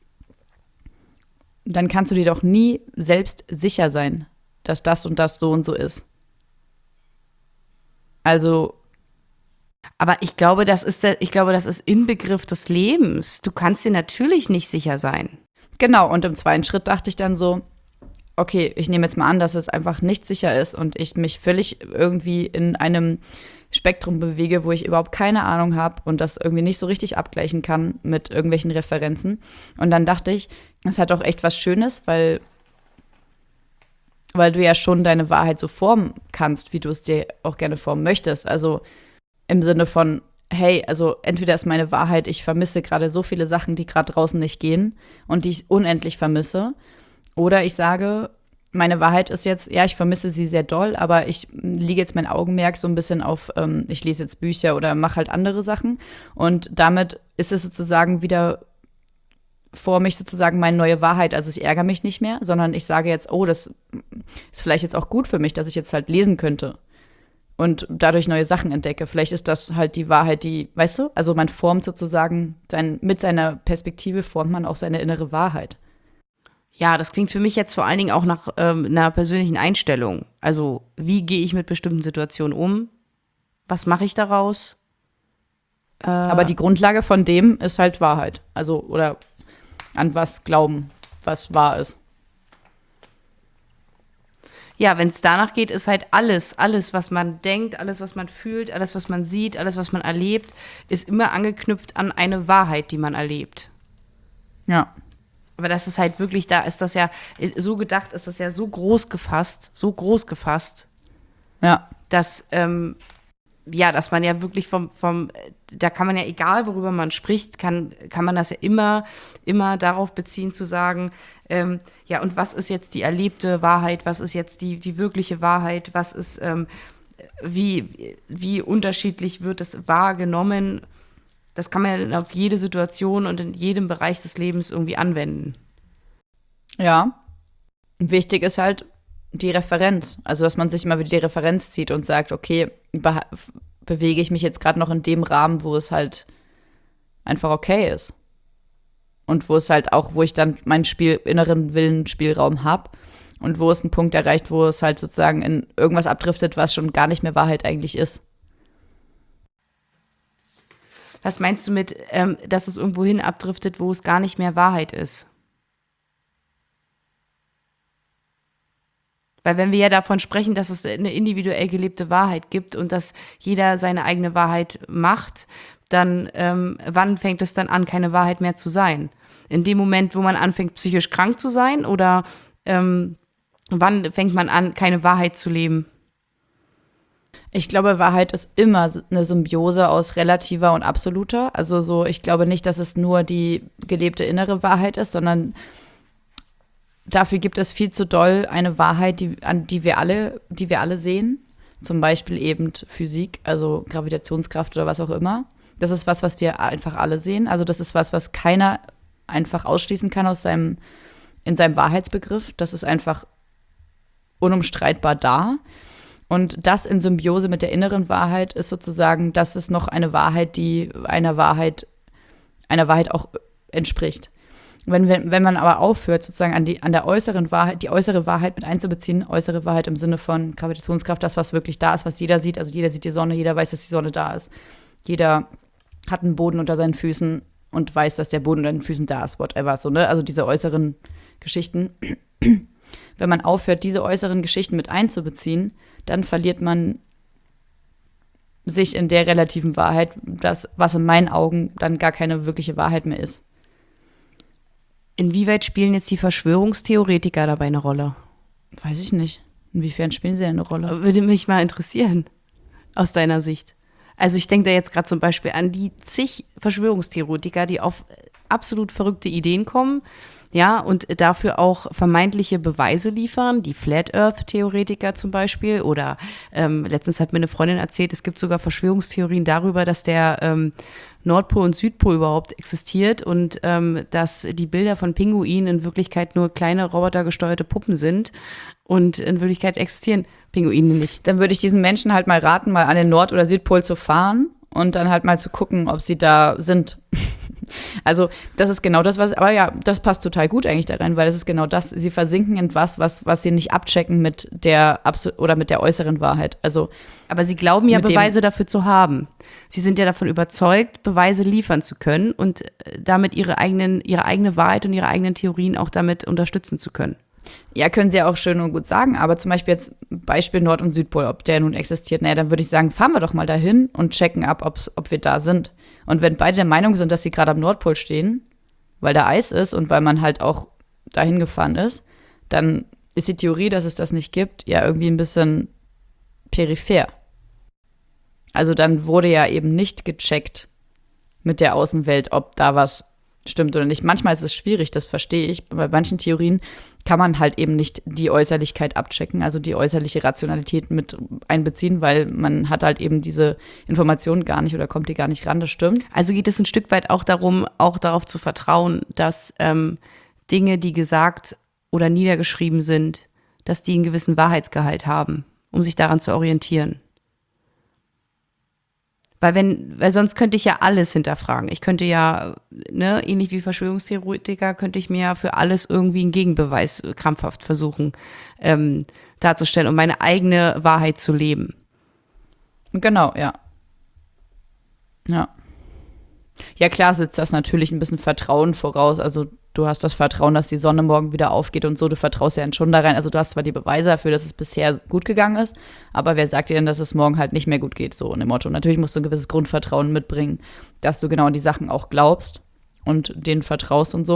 dann kannst du dir doch nie selbst sicher sein, dass das und das so und so ist. Also. Aber ich glaube, das ist der, ich glaube, das ist Inbegriff des Lebens. Du kannst dir natürlich nicht sicher sein. Genau, und im zweiten Schritt dachte ich dann so, okay, ich nehme jetzt mal an, dass es einfach nicht sicher ist und ich mich völlig irgendwie in einem Spektrum bewege, wo ich überhaupt keine Ahnung habe und das irgendwie nicht so richtig abgleichen kann mit irgendwelchen Referenzen. Und dann dachte ich, es hat auch echt was Schönes, weil, weil du ja schon deine Wahrheit so formen kannst, wie du es dir auch gerne formen möchtest. Also im Sinne von, hey, also entweder ist meine Wahrheit, ich vermisse gerade so viele Sachen, die gerade draußen nicht gehen und die ich unendlich vermisse. Oder ich sage, meine Wahrheit ist jetzt, ja, ich vermisse sie sehr doll, aber ich lege jetzt mein Augenmerk so ein bisschen auf, ähm, ich lese jetzt Bücher oder mache halt andere Sachen. Und damit ist es sozusagen wieder vor mich sozusagen meine neue Wahrheit. Also ich ärgere mich nicht mehr, sondern ich sage jetzt, oh, das ist vielleicht jetzt auch gut für mich, dass ich jetzt halt lesen könnte und dadurch neue Sachen entdecke. Vielleicht ist das halt die Wahrheit, die, weißt du, also man formt sozusagen, sein, mit seiner Perspektive formt man auch seine innere Wahrheit. Ja, das klingt für mich jetzt vor allen Dingen auch nach ähm, einer persönlichen Einstellung. Also wie gehe ich mit bestimmten Situationen um? Was mache ich daraus? Äh, Aber die Grundlage von dem ist halt Wahrheit. Also, oder an was glauben, was wahr ist. Ja, wenn es danach geht, ist halt alles, alles, was man denkt, alles, was man fühlt, alles, was man sieht, alles, was man erlebt, ist immer angeknüpft an eine Wahrheit, die man erlebt. Ja. Aber das ist halt wirklich, da ist das ja, so gedacht ist das ja so groß gefasst, so groß gefasst, Ja. dass, ähm, ja, dass man ja wirklich vom, vom, da kann man ja, egal worüber man spricht, kann, kann man das ja immer, immer darauf beziehen zu sagen, ähm, ja, und was ist jetzt die erlebte Wahrheit, was ist jetzt die, die wirkliche Wahrheit, was ist, ähm, wie, wie unterschiedlich wird es wahrgenommen. Das kann man ja dann auf jede Situation und in jedem Bereich des Lebens irgendwie anwenden. Ja. Wichtig ist halt die Referenz. Also, dass man sich immer wieder die Referenz zieht und sagt, okay, be- bewege ich mich jetzt gerade noch in dem Rahmen, wo es halt einfach okay ist. Und wo es halt auch, wo ich dann meinen Spiel, inneren Willensspielraum habe. Und wo es einen Punkt erreicht, wo es halt sozusagen in irgendwas abdriftet, was schon gar nicht mehr Wahrheit eigentlich ist. Was meinst du mit, ähm, dass es irgendwo hin abdriftet, wo es gar nicht mehr Wahrheit ist? Weil wenn wir ja davon sprechen, dass es eine individuell gelebte Wahrheit gibt und dass jeder seine eigene Wahrheit macht, dann ähm, wann fängt es dann an, keine Wahrheit mehr zu sein? In dem Moment, wo man anfängt, psychisch krank zu sein, oder ähm, wann fängt man an, keine Wahrheit zu leben? Ich glaube, Wahrheit ist immer eine Symbiose aus relativer und absoluter. Also so, ich glaube nicht, dass es nur die gelebte innere Wahrheit ist, sondern dafür gibt es viel zu doll eine Wahrheit, die, an die wir alle, die wir alle sehen. Zum Beispiel eben Physik, also Gravitationskraft oder was auch immer. Das ist was, was wir einfach alle sehen. Also das ist was, was keiner einfach ausschließen kann aus seinem, in seinem Wahrheitsbegriff. Das ist einfach unumstreitbar da. Und das in Symbiose mit der inneren Wahrheit ist sozusagen, das ist noch eine Wahrheit, die einer Wahrheit, einer Wahrheit auch entspricht. Wenn, wenn, wenn man aber aufhört, sozusagen an, die, an der äußeren Wahrheit, die äußere Wahrheit mit einzubeziehen, äußere Wahrheit im Sinne von Gravitationskraft, das, was wirklich da ist, was jeder sieht, also jeder sieht die Sonne, jeder weiß, dass die Sonne da ist. Jeder hat einen Boden unter seinen Füßen und weiß, dass der Boden unter den Füßen da ist, whatever, so, ne? Also diese äußeren Geschichten. Wenn man aufhört, diese äußeren Geschichten mit einzubeziehen, dann verliert man sich in der relativen Wahrheit, das, was in meinen Augen dann gar keine wirkliche Wahrheit mehr ist. Inwieweit spielen jetzt die Verschwörungstheoretiker dabei eine Rolle? Weiß ich nicht. Inwiefern spielen sie eine Rolle? Würde mich mal interessieren, aus deiner Sicht. Also ich denke da jetzt gerade zum Beispiel an die zig Verschwörungstheoretiker, die auf absolut verrückte Ideen kommen, ja, und dafür auch vermeintliche Beweise liefern, die Flat Earth-Theoretiker zum Beispiel. Oder ähm, letztens hat mir eine Freundin erzählt, es gibt sogar Verschwörungstheorien darüber, dass der ähm, Nordpol und Südpol überhaupt existiert und ähm, dass die Bilder von Pinguinen in Wirklichkeit nur kleine robotergesteuerte Puppen sind und in Wirklichkeit existieren Pinguine nicht. Dann würde ich diesen Menschen halt mal raten, mal an den Nord- oder Südpol zu fahren und dann halt mal zu gucken, ob sie da sind. Also das ist genau das, was, aber ja, das passt total gut eigentlich da rein, weil es ist genau das, sie versinken in was, was, was sie nicht abchecken mit der oder mit der äußeren Wahrheit. Also, aber sie glauben ja, Beweise dafür zu haben. Sie sind ja davon überzeugt, Beweise liefern zu können und damit ihre eigenen, ihre eigene Wahrheit und ihre eigenen Theorien auch damit unterstützen zu können. Ja, können sie ja auch schön und gut sagen, aber zum Beispiel jetzt Beispiel Nord- und Südpol, ob der nun existiert, naja, dann würde ich sagen, fahren wir doch mal dahin und checken ab, ob's, ob wir da sind. Und wenn beide der Meinung sind, dass sie gerade am Nordpol stehen, weil da Eis ist und weil man halt auch dahin gefahren ist, dann ist die Theorie, dass es das nicht gibt, ja irgendwie ein bisschen peripher. Also dann wurde ja eben nicht gecheckt mit der Außenwelt, ob da was stimmt oder nicht. Manchmal ist es schwierig, das verstehe ich. Bei manchen Theorien kann man halt eben nicht die Äußerlichkeit abchecken, also die äußerliche Rationalität mit einbeziehen, weil man hat halt eben diese Informationen gar nicht oder kommt die gar nicht ran, das stimmt. Also geht es ein Stück weit auch darum, auch darauf zu vertrauen, dass ähm, Dinge, die gesagt oder niedergeschrieben sind, dass die einen gewissen Wahrheitsgehalt haben, um sich daran zu orientieren. Weil wenn, weil sonst könnte ich ja alles hinterfragen. Ich könnte ja, ne, ähnlich wie Verschwörungstheoretiker, könnte ich mir ja für alles irgendwie einen Gegenbeweis krampfhaft versuchen ähm, darzustellen, um meine eigene Wahrheit zu leben. Genau, ja. Ja. Ja, klar setzt das natürlich ein bisschen Vertrauen voraus. Also du hast das Vertrauen, dass die Sonne morgen wieder aufgeht und so. Du vertraust ja schon da rein. Also du hast zwar die Beweise dafür, dass es bisher gut gegangen ist, aber wer sagt dir denn, dass es morgen halt nicht mehr gut geht? So in dem Motto. Natürlich musst du ein gewisses Grundvertrauen mitbringen, dass du genau an die Sachen auch glaubst und denen vertraust und so.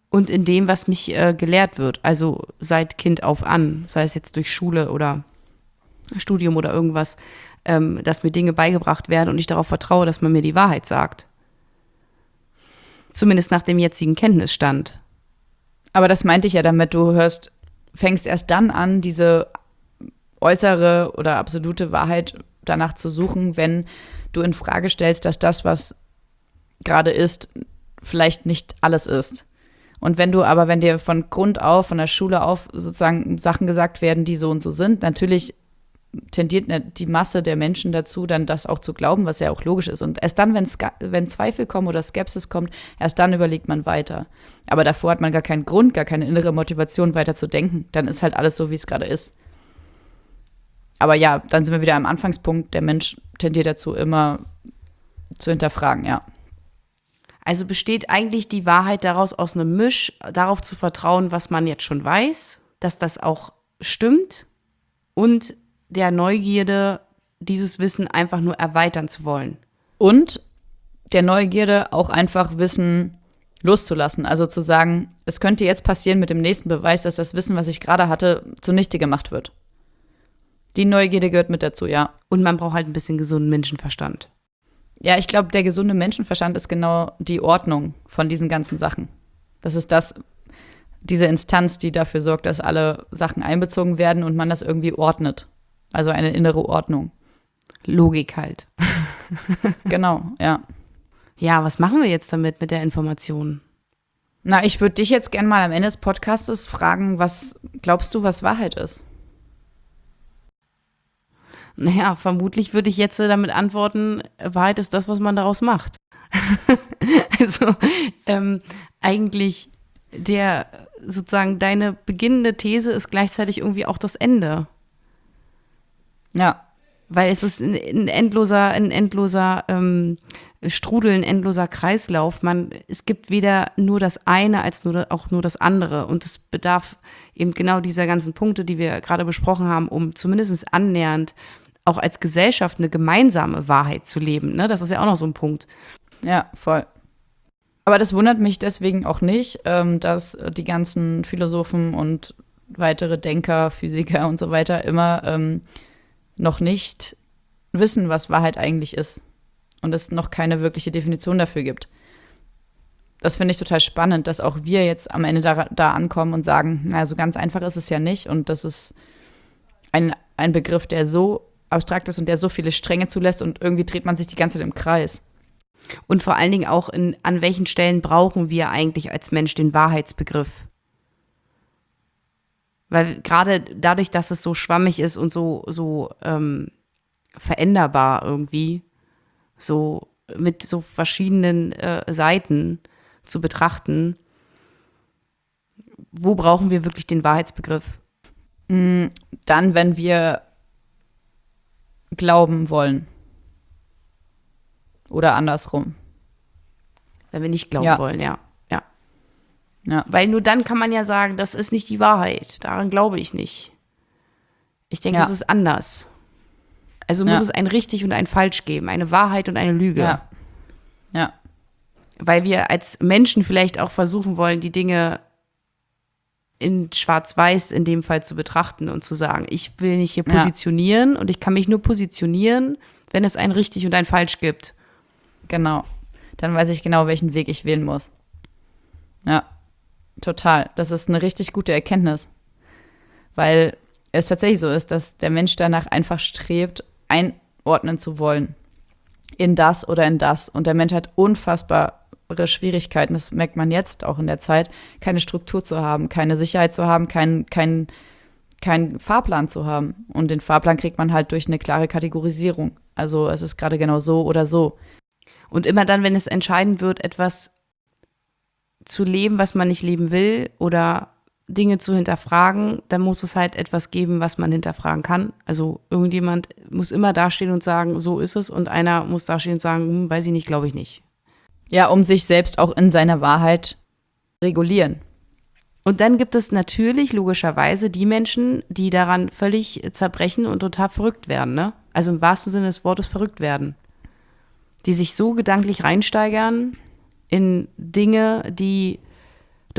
und in dem, was mich äh, gelehrt wird. Also seit Kind auf an, sei es jetzt durch Schule oder Studium oder irgendwas, ähm, dass mir Dinge beigebracht werden und ich darauf vertraue, dass man mir die Wahrheit sagt. Zumindest nach dem jetzigen Kenntnisstand. Aber das meinte ich ja damit, du hörst, fängst erst dann an, diese äußere oder absolute Wahrheit danach zu suchen, wenn du in Frage stellst, dass das, was gerade ist, vielleicht nicht alles ist. Und wenn du aber, wenn dir von Grund auf, von der Schule auf sozusagen Sachen gesagt werden, die so und so sind, natürlich tendiert die Masse der Menschen dazu, dann das auch zu glauben, was ja auch logisch ist. Und erst dann, wenn, wenn Zweifel kommen oder Skepsis kommt, erst dann überlegt man weiter. Aber davor hat man gar keinen Grund, gar keine innere Motivation, weiter zu denken. Dann ist halt alles so, wie es gerade ist. Aber ja, dann sind wir wieder am Anfangspunkt. Der Mensch tendiert dazu, immer zu hinterfragen, ja. Also besteht eigentlich die Wahrheit daraus aus einem Misch, darauf zu vertrauen, was man jetzt schon weiß, dass das auch stimmt und der Neugierde, dieses Wissen einfach nur erweitern zu wollen. Und der Neugierde auch einfach Wissen loszulassen. Also zu sagen, es könnte jetzt passieren mit dem nächsten Beweis, dass das Wissen, was ich gerade hatte, zunichte gemacht wird. Die Neugierde gehört mit dazu, ja. Und man braucht halt ein bisschen gesunden Menschenverstand. Ja, ich glaube, der gesunde Menschenverstand ist genau die Ordnung von diesen ganzen Sachen. Das ist das, diese Instanz, die dafür sorgt, dass alle Sachen einbezogen werden und man das irgendwie ordnet. Also eine innere Ordnung. Logik halt. Genau, ja. Ja, was machen wir jetzt damit mit der Information? Na, ich würde dich jetzt gerne mal am Ende des Podcasts fragen, was glaubst du, was Wahrheit ist? Naja, vermutlich würde ich jetzt damit antworten, Wahrheit ist das, was man daraus macht. Also ähm, eigentlich der sozusagen deine beginnende These ist gleichzeitig irgendwie auch das Ende. Ja. Weil es ist ein, ein endloser, ein endloser ähm, Strudel, ein endloser Kreislauf. Man, es gibt weder nur das eine als nur, auch nur das andere. Und es bedarf eben genau dieser ganzen Punkte, die wir gerade besprochen haben, um zumindest annähernd auch als Gesellschaft eine gemeinsame Wahrheit zu leben. Ne? Das ist ja auch noch so ein Punkt. Ja, voll. Aber das wundert mich deswegen auch nicht, ähm, dass die ganzen Philosophen und weitere Denker, Physiker und so weiter immer ähm, noch nicht wissen, was Wahrheit eigentlich ist. Und es noch keine wirkliche Definition dafür gibt. Das finde ich total spannend, dass auch wir jetzt am Ende da, da ankommen und sagen, na, so ganz einfach ist es ja nicht. Und das ist ein, ein Begriff, der so abstrakt ist und der so viele Stränge zulässt und irgendwie dreht man sich die ganze Zeit im Kreis. Und vor allen Dingen auch, in, an welchen Stellen brauchen wir eigentlich als Mensch den Wahrheitsbegriff? Weil gerade dadurch, dass es so schwammig ist und so, so ähm, veränderbar irgendwie, so mit so verschiedenen äh, Seiten zu betrachten, wo brauchen wir wirklich den Wahrheitsbegriff? Dann, wenn wir glauben wollen. Oder andersrum. Wenn wir nicht glauben Ja. wollen, ja. ja. Ja. Weil nur dann kann man ja sagen, das ist nicht die Wahrheit. Daran glaube ich nicht. Ich denke, Ja. es ist anders. Also muss Ja. es ein richtig und ein falsch geben, eine Wahrheit und eine Lüge. Ja. Ja. Weil wir als Menschen vielleicht auch versuchen wollen, die Dinge in Schwarz-Weiß in dem Fall zu betrachten und zu sagen, ich will mich hier Ja. positionieren und ich kann mich nur positionieren, wenn es ein richtig und ein falsch gibt. Genau. Dann weiß ich genau, welchen Weg ich wählen muss. Ja, total. Das ist eine richtig gute Erkenntnis. Weil es tatsächlich so ist, dass der Mensch danach einfach strebt, einordnen zu wollen. In das oder in das. Und der Mensch hat unfassbare Schwierigkeiten, das merkt man jetzt auch in der Zeit, keine Struktur zu haben, keine Sicherheit zu haben, keinen kein, kein Fahrplan zu haben. Und den Fahrplan kriegt man halt durch eine klare Kategorisierung. Also es ist gerade genau so oder so. Und immer dann, wenn es entscheidend wird, etwas zu leben, was man nicht leben will oder Dinge zu hinterfragen, dann muss es halt etwas geben, was man hinterfragen kann. Also irgendjemand muss immer dastehen und sagen, so ist es. Und einer muss dastehen und sagen, hm, weiß ich nicht, glaube ich nicht. Ja, um sich selbst auch in seiner Wahrheit regulieren. Und dann gibt es natürlich logischerweise die Menschen, die daran völlig zerbrechen und total verrückt werden, ne? Also im wahrsten Sinne des Wortes verrückt werden. Die sich so gedanklich reinsteigern in Dinge, die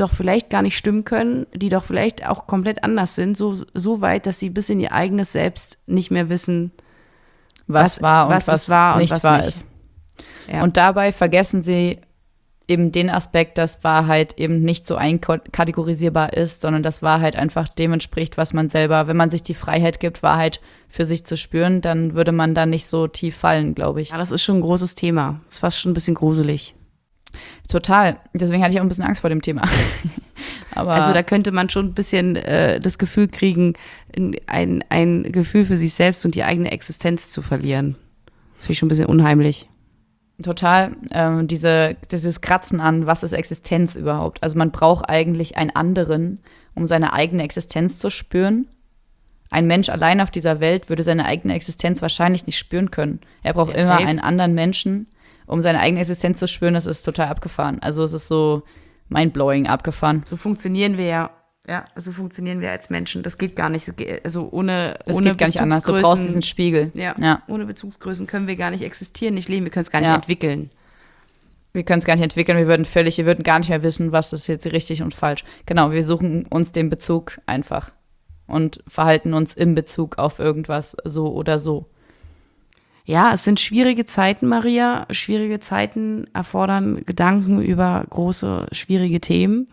doch vielleicht gar nicht stimmen können, die doch vielleicht auch komplett anders sind, so, so weit, dass sie bis in ihr eigenes Selbst nicht mehr wissen, was, was war und was, was war nicht und was wahr nicht. ist. Ja. Und dabei vergessen sie eben den Aspekt, dass Wahrheit eben nicht so einkategorisierbar ist, sondern dass Wahrheit einfach dem entspricht, was man selber, wenn man sich die Freiheit gibt, Wahrheit für sich zu spüren, dann würde man da nicht so tief fallen, glaube ich. Ja, das ist schon ein großes Thema. Das ist fast schon ein bisschen gruselig. Total. Deswegen hatte ich auch ein bisschen Angst vor dem Thema. Aber also da könnte man schon ein bisschen äh, das Gefühl kriegen, ein, ein Gefühl für sich selbst und die eigene Existenz zu verlieren. Das finde ich schon ein bisschen unheimlich. Total. Ähm, diese, dieses Kratzen an, was ist Existenz überhaupt? Also man braucht eigentlich einen anderen, um seine eigene Existenz zu spüren. Ein Mensch allein auf dieser Welt würde seine eigene Existenz wahrscheinlich nicht spüren können. Er braucht ja, immer safe. einen anderen Menschen, um seine eigene Existenz zu spüren. Das ist total abgefahren. Also es ist so mindblowing abgefahren. So funktionieren wir ja. Ja, so funktionieren wir als Menschen. Das geht gar nicht. Also ohne Das ohne geht gar nicht anders. Du brauchst diesen Spiegel. Ja, ja. Ohne Bezugsgrößen können wir gar nicht existieren, nicht leben. Wir können es gar nicht ja. entwickeln. Wir können es gar nicht entwickeln. Wir würden völlig, wir würden gar nicht mehr wissen, was ist jetzt richtig und falsch. Genau, wir suchen uns den Bezug einfach und verhalten uns im Bezug auf irgendwas so oder so. Ja, es sind schwierige Zeiten, Maria. Schwierige Zeiten erfordern Gedanken über große, schwierige Themen.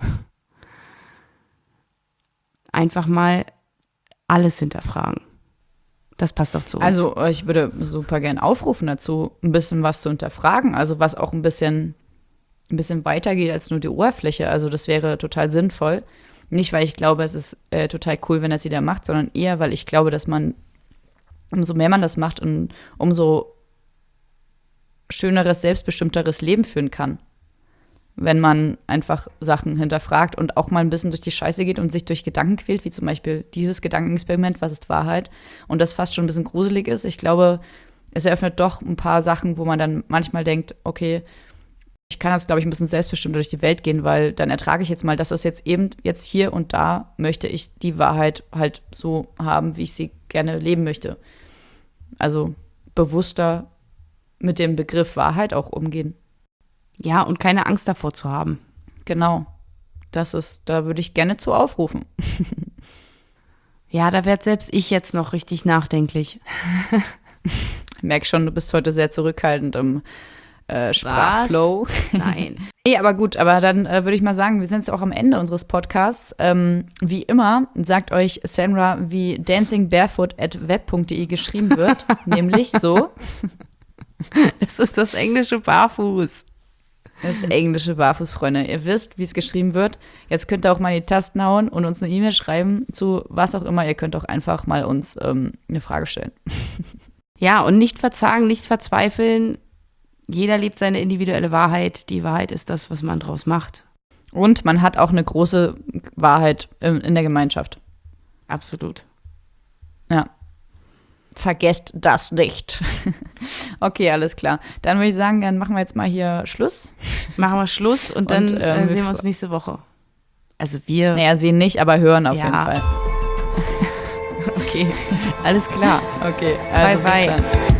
Einfach mal alles hinterfragen. Das passt doch zu uns. Also ich würde super gern aufrufen dazu, ein bisschen was zu hinterfragen. Also was auch ein bisschen, ein bisschen weitergeht als nur die Oberfläche. Also das wäre total sinnvoll. Nicht, weil ich glaube, es ist äh, total cool, wenn das jeder macht, sondern eher, weil ich glaube, dass man, umso mehr man das macht, und umso schöneres, selbstbestimmteres Leben führen kann. Wenn man einfach Sachen hinterfragt und auch mal ein bisschen durch die Scheiße geht und sich durch Gedanken quält, wie zum Beispiel dieses Gedankenexperiment, was ist Wahrheit? Und das fast schon ein bisschen gruselig ist. Ich glaube, es eröffnet doch ein paar Sachen, wo man dann manchmal denkt, okay, ich kann jetzt, glaube ich, ein bisschen selbstbestimmt durch die Welt gehen, weil dann ertrage ich jetzt mal, dass das jetzt eben jetzt hier und da möchte ich die Wahrheit halt so haben, wie ich sie gerne leben möchte. Also bewusster mit dem Begriff Wahrheit auch umgehen. Ja, und keine Angst davor zu haben. Genau. Das ist, da würde ich gerne zu aufrufen. Ja, da werde selbst ich jetzt noch richtig nachdenklich. Ich merke schon, du bist heute sehr zurückhaltend im äh, Sprachflow. Was? Nein. Nee, aber gut, aber dann äh, würde ich mal sagen, wir sind jetzt auch am Ende unseres Podcasts. Ähm, wie immer sagt euch Sandra, wie dancing barefoot at web punkt de geschrieben wird, nämlich so. Das ist das englische Barfuß. Das englische Barfuß, Freunde. Ihr wisst, wie es geschrieben wird. Jetzt könnt ihr auch mal in die Tasten hauen und uns eine E-Mail schreiben zu was auch immer. Ihr könnt auch einfach mal uns ähm, eine Frage stellen. Ja, und nicht verzagen, nicht verzweifeln. Jeder lebt seine individuelle Wahrheit. Die Wahrheit ist das, was man draus macht. Und man hat auch eine große Wahrheit in, in der Gemeinschaft. Absolut. Ja. Vergesst das nicht. Okay, alles klar. Dann würde ich sagen, dann machen wir jetzt mal hier Schluss. Machen wir Schluss und dann und, ähm, äh, sehen wir uns nächste Woche. Also wir. Naja, sehen nicht, aber hören auf ja. jeden Fall. Okay, alles klar. Okay, also bye, bye.